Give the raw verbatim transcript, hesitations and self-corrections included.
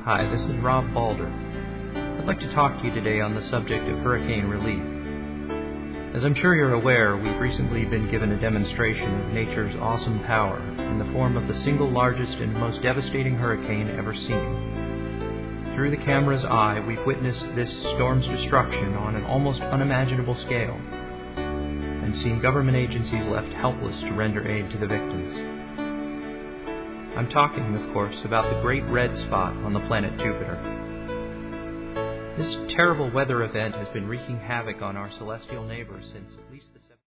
Hi, this is Rob Balder. I'd like to talk to you today on the subject of hurricane relief. As I'm sure you're aware, we've recently been given a demonstration of nature's awesome power in the form of the single largest and most devastating hurricane ever seen. Through the camera's eye, we've witnessed this storm's destruction on an almost unimaginable scale, and seen government agencies left helpless to render aid to the victims. I'm talking, of course, about the Great Red Spot on the planet Jupiter. This terrible weather event has been wreaking havoc on our celestial neighbors since at least the